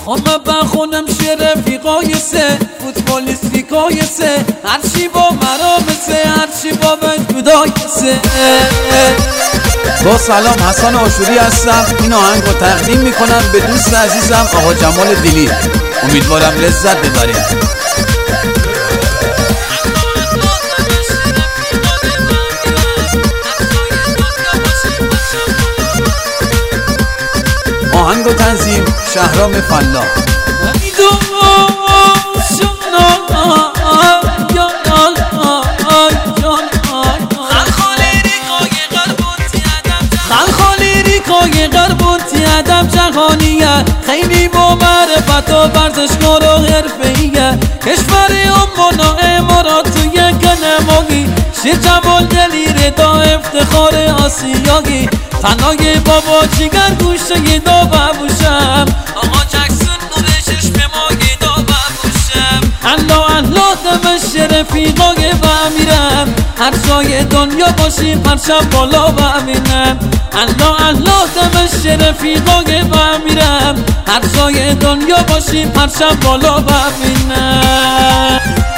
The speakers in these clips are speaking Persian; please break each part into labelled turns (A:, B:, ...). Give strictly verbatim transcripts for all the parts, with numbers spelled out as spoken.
A: همه بخونم شعر رفیقای سه فوتبالیستی کای سه هرچی با مرام سه هرچی با بجبودای سه.
B: با سلام، حسن آشوری هستم. این آهنگ رو تقدیم میکنم به دوست عزیزم آقا جمال دیلی. امیدوارم لذت ببرید. آهنگ و تنظیم شهرام فلاح.
A: ادم جهانیه خیلی با معرفت و ورزشکار و حرفه‌ایه کشور امونا امارات توی کنماگی شه جمال دلیر دا افتخار آسیایی تنهای بابا جیگر گوشه دا ببوشم آقا جکسون نور چشم ماگی دا ببوشم الله الله دمش رفیقای بمیرم هر جای دنیا باشیم پرچم بالا ببینم الله الله دمش رفیقای بمیرم هر جای دنیا باشیم پرچم بالا ببینم.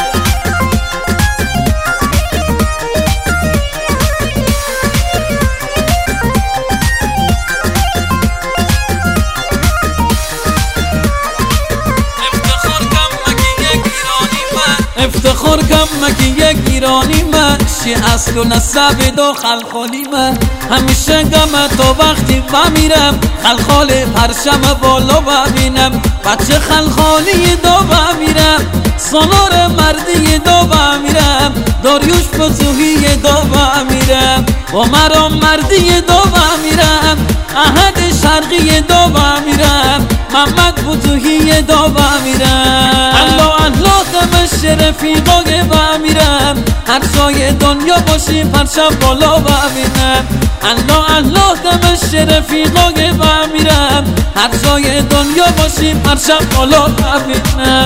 A: افتخار کم مگه یک ایرانی من شی اصل و نسب دو خلخالی من همیشه گمه تا وقتی بمیرم خلخال پرشم بالا ببینم بچه خلخالی دو بمیرم سالار مردی دو بمیرم داریوش بزوهی دو بمیرم با مرام مردی دو بمیرم احد شرقی دو بمیرم محمد بزوهی دو بمیرم الله الله دمش رفیقای بمیرم هر جای دنیا باشیم پرچم بالا ببینم الله الله دمش رفیقای بمیرم هر جای دنیا باشیم پرچم بالا ببینم.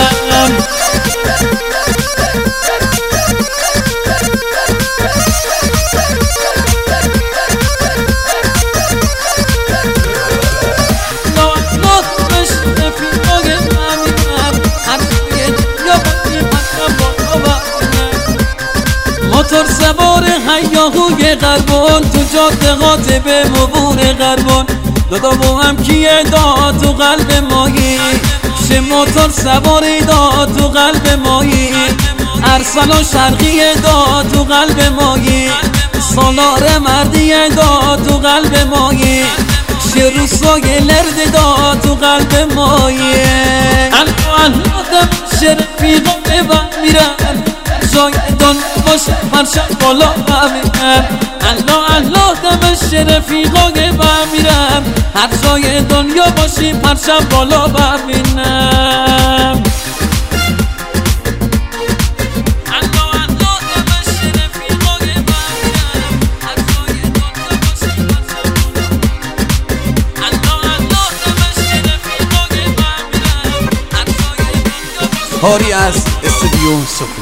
A: موتور سوار هیاهوی غربان تو جاده قاطبه مبور غربان دادا با هم کیه داد تو قلب مایی شه موتور سواری داد تو قلب مایی ارسلان شرقی داد تو قلب مایی سالار مردی داد تو قلب مایی شه روسای لرد داد تو قلب مایی الله الله دم شرفیقا بمیرن جای دن باشه پرچم بالا ببینم الله الله دمش رفیقای بمیرم هر جای دنیا باشیم پرچم بالا ببینم.
B: هاری از استودیو سکوت.